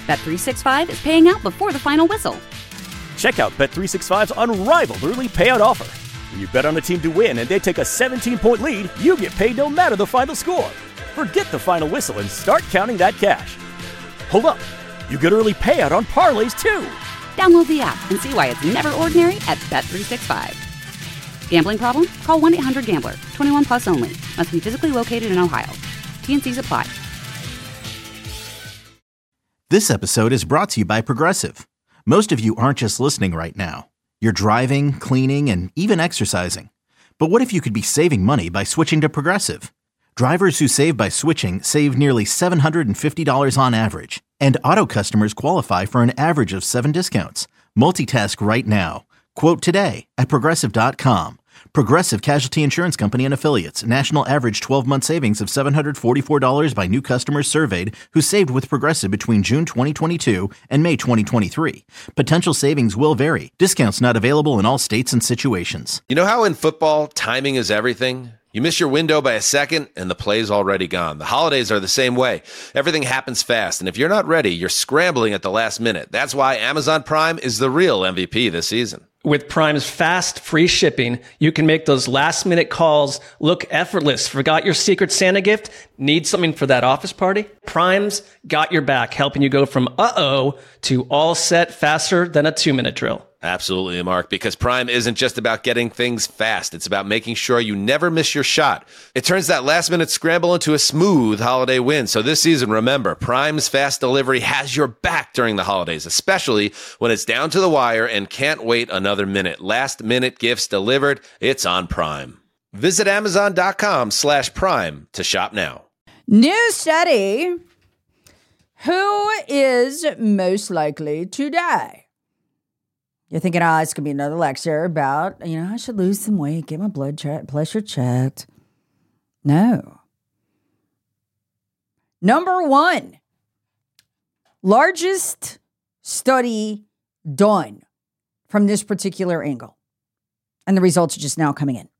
Bet365 is paying out before the final whistle. Check out Bet365's unrivaled early payout offer. When you bet on a team to win and they take a 17-point lead, you get paid no matter the final score. Forget the final whistle and start counting that cash. Hold up. You get early payout on parlays, too. Download the app and see why it's never ordinary at Bet365. Gambling problem? Call 1-800-GAMBLER. 21 plus only. Must be physically located in Ohio. T&Cs apply. This episode is brought to you by Progressive. Most of you aren't just listening right now. You're driving, cleaning, and even exercising. But what if you could be saving money by switching to Progressive? Drivers who save by switching save nearly $750 on average. And auto customers qualify for an average of 7 discounts. Multitask right now. Quote today at Progressive.com. Progressive Casualty Insurance Company and Affiliates. National average 12-month savings of $744 by new customers surveyed who saved with Progressive between June 2022 and May 2023. Potential savings will vary. Discounts not available in all states and situations. You know how in football, timing is everything? You miss your window by a second, and the play's already gone. The holidays are the same way. Everything happens fast, and if you're not ready, you're scrambling at the last minute. That's why Amazon Prime is the real MVP this season. With Prime's fast, free shipping, you can make those last-minute calls look effortless. Forgot your Secret Santa gift? Need something for that office party? Prime's got your back, helping you go from uh-oh to all set faster than a 2-minute drill. Absolutely, Mark, because Prime isn't just about getting things fast. It's about making sure you never miss your shot. It turns that last-minute scramble into a smooth holiday win. So this season, remember, Prime's fast delivery has your back during the holidays, especially when it's down to the wire and can't wait another minute. Last-minute gifts delivered, it's on Prime. Visit Amazon.com/Prime to shop now. New study. Who is most likely to die? You're thinking, oh, it's going to be another lecture about, I should lose some weight, get my blood pressure checked. No. Number 1, largest study done from this particular angle. And the results are just now coming in.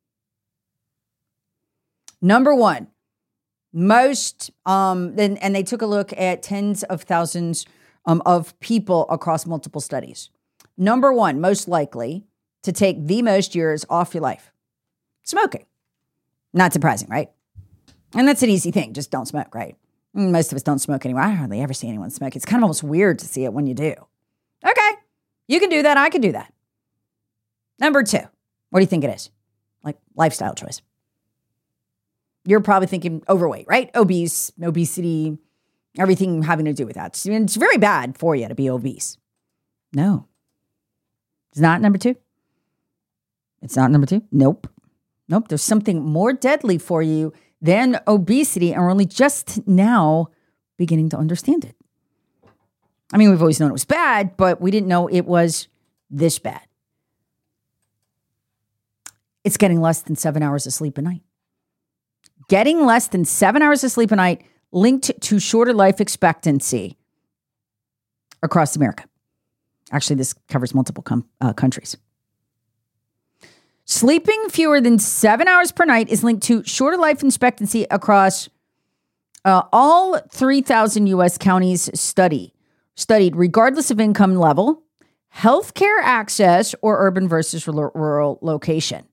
Number 1, most, and they took a look at tens of thousands of people across multiple studies. Number 1, most likely to take the most years off your life. Smoking. Not surprising, right? And that's an easy thing. Just don't smoke, right? Most of us don't smoke anymore. I hardly ever see anyone smoke. It's kind of almost weird to see it when you do. Okay. You can do that. I can do that. Number 2, what do you think it is? Like lifestyle choice. You're probably thinking overweight, right? Obesity, everything having to do with that. It's very bad for you to be obese. No. It's not number 2. It's not number 2. Nope. There's something more deadly for you than obesity, and we're only just now beginning to understand it. I mean, we've always known it was bad, but we didn't know it was this bad. It's getting less than 7 hours of sleep a night. Getting less than 7 hours of sleep a night linked to shorter life expectancy across America. Actually, this covers multiple countries. Sleeping fewer than 7 hours per night is linked to shorter life expectancy across all 3,000 U.S. counties studied, regardless of income level, healthcare access, or urban versus rural location.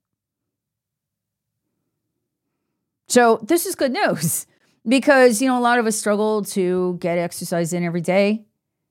So this is good news because, a lot of us struggle to get exercise in every day.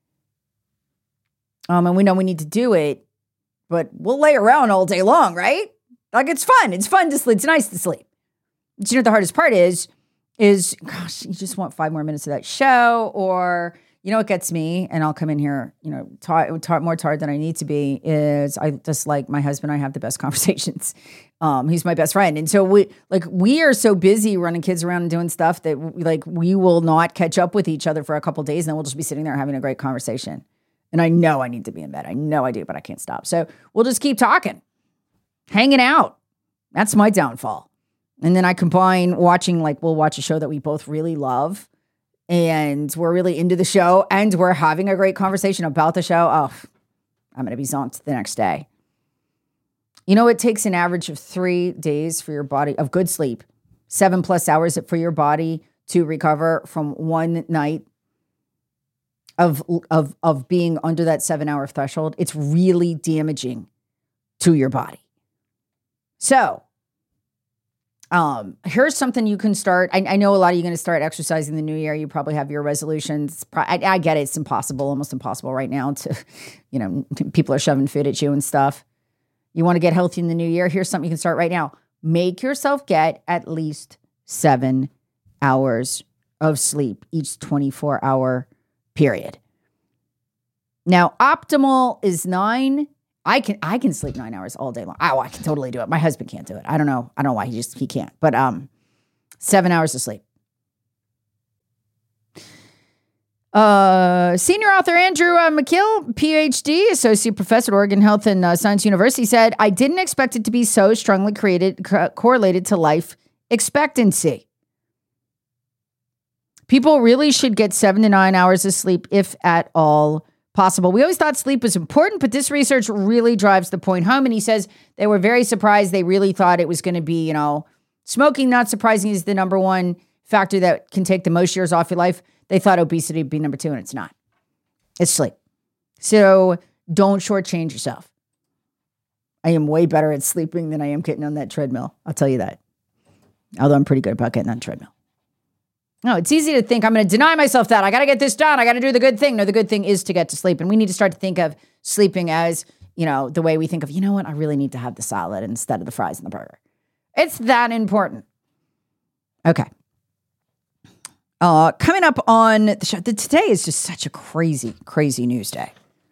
And we know we need to do it, but we'll lay around all day long, right? Like it's fun. It's fun to sleep. It's nice to sleep. But what the hardest part is, gosh, you just want 5 more minutes of that show, or, what gets me, and I'll come in here, more tired than I need to be, is I just like my husband. I have the best conversations. He's my best friend. And so we are so busy running kids around and doing stuff that we will not catch up with each other for a couple of days. And then we'll just be sitting there having a great conversation. And I know I need to be in bed. I know I do, but I can't stop. So we'll just keep talking, hanging out. That's my downfall. And then I combine watching, we'll watch a show that we both really love, and we're really into the show, and we're having a great conversation about the show. Oh, I'm going to be zonked the next day. It takes an average of 3 days for your body of good sleep, 7+ hours for your body to recover from one night of being under that 7-hour threshold, it's really damaging to your body. So, here's something you can start. I know a lot of you are going to start exercising the new year. You probably have your resolutions. I get it. It's impossible, almost impossible right now to, people are shoving food at you and stuff. You want to get healthy in the new year? Here's something you can start right now. Make yourself get at least 7 hours of sleep each 24-hour period. Now, optimal is 9. I can sleep 9 hours all day long. Oh, I can totally do it. My husband can't do it. I don't know why he can't. But 7 hours of sleep. Senior author Andrew McKill, PhD, associate professor at Oregon Health and Science University, said, "I didn't expect it to be so strongly correlated to life expectancy. People really should get 7 to 9 hours of sleep, if at all possible. We always thought sleep was important, but this research really drives the point home." And he says they were very surprised. They really thought it was going to be, smoking, not surprising, is the number one factor that can take the most years off your life. They thought obesity would be number 2, and it's not. It's sleep. So don't shortchange yourself. I am way better at sleeping than I am getting on that treadmill. I'll tell you that. Although I'm pretty good about getting on the treadmill. No, it's easy to think I'm going to deny myself that. I got to get this done. I got to do the good thing. No, the good thing is to get to sleep. And we need to start to think of sleeping as, the way we think of, I really need to have the salad instead of the fries and the burger. It's that important. Okay. Coming up on the show, today is just such a crazy, crazy news day.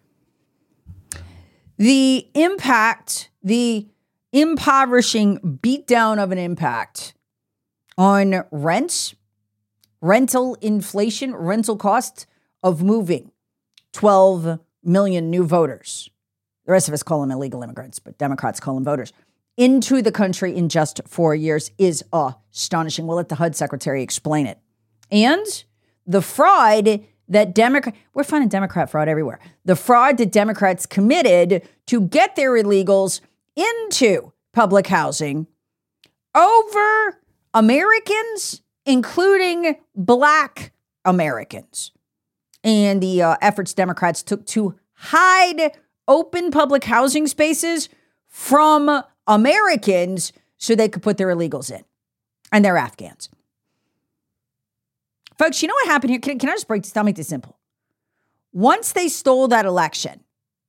The impact, the impoverishing beatdown of an impact on rents, rental inflation, rental costs of moving 12 million new voters. The rest of us call them illegal immigrants, but Democrats call them voters, into the country in just 4 years is astonishing. We'll let the HUD secretary explain it. And the fraud that we're finding Democrat fraud everywhere. The fraud that Democrats committed to get their illegals into public housing over Americans, including Black Americans. And the efforts Democrats took to hide open public housing spaces from Americans so they could put their illegals in. And they're Afghans. Folks, you know what happened here? Can I just break this down, make this simple? Once they stole that election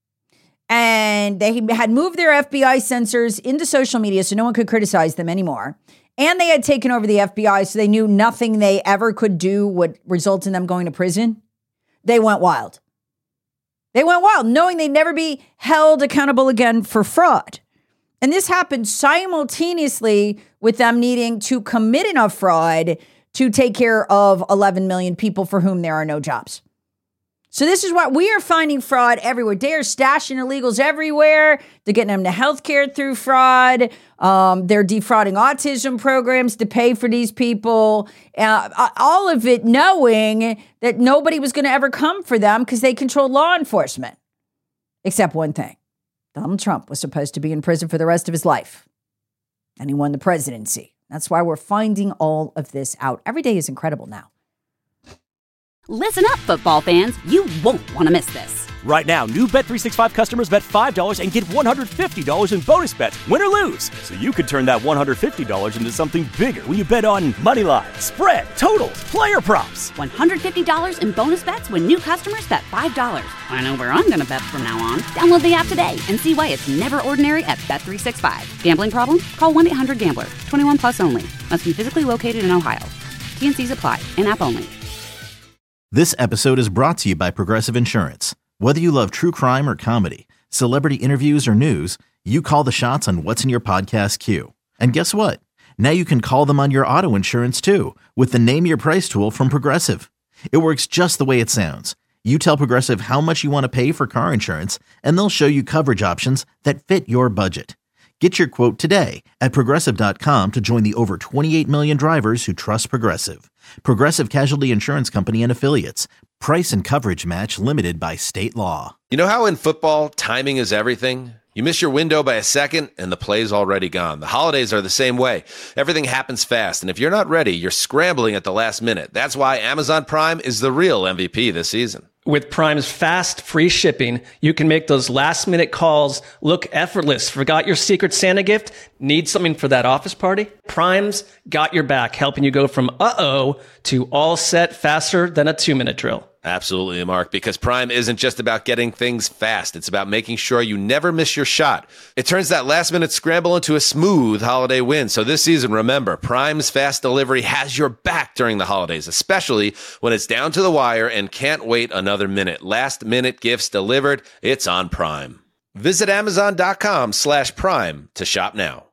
and they had moved their FBI sensors into social media so no one could criticize them anymore, and they had taken over the FBI so they knew nothing they ever could do would result in them going to prison, they went wild. They went wild, knowing they'd never be held accountable again for fraud. And this happened simultaneously with them needing to commit enough fraud to take care of 11 million people for whom there are no jobs. So this is why we are finding fraud everywhere. They are stashing illegals everywhere. They're getting them to healthcare through fraud. They're defrauding autism programs to pay for these people. All of it knowing that nobody was going to ever come for them because they control law enforcement. Except one thing. Donald Trump was supposed to be in prison for the rest of his life. And he won the presidency. That's why we're finding all of this out. Every day is incredible now. Listen up, football fans. You won't want to miss this. Right now, new Bet365 customers bet $5 and get $150 in bonus bets, win or lose. So you could turn that $150 into something bigger when you bet on money line, spread, totals, player props. $150 in bonus bets when new customers bet $5. I know where I'm going to bet from now on. Download the app today and see why it's never ordinary at Bet365. Gambling problem? Call 1-800-GAMBLER. 21 plus only. Must be physically located in Ohio. T&Cs apply. In-app only. This episode is brought to you by Progressive Insurance. Whether you love true crime or comedy, celebrity interviews or news, you call the shots on what's in your podcast queue. And guess what? Now you can call them on your auto insurance too with the Name Your Price tool from Progressive. It works just the way it sounds. You tell Progressive how much you want to pay for car insurance, and they'll show you coverage options that fit your budget. Get your quote today at Progressive.com to join the over 28 million drivers who trust Progressive. Progressive Casualty Insurance Company and Affiliates. Price and coverage match limited by state law. You know how in football, timing is everything? You miss your window by a second and the play's already gone. The holidays are the same way. Everything happens fast, and if you're not ready, you're scrambling at the last minute. That's why Amazon Prime is the real MVP this season. With Prime's fast, free shipping, you can make those last-minute calls look effortless. Forgot your Secret Santa gift? Need something for that office party? Prime's got your back, helping you go from uh-oh to all set faster than a 2-minute drill. Absolutely, Mark, because Prime isn't just about getting things fast. It's about making sure you never miss your shot. It turns that last-minute scramble into a smooth holiday win. So this season, remember, Prime's fast delivery has your back during the holidays, especially when it's down to the wire and can't wait another minute. Last-minute gifts delivered. It's on Prime. Visit Amazon.com/Prime to shop now.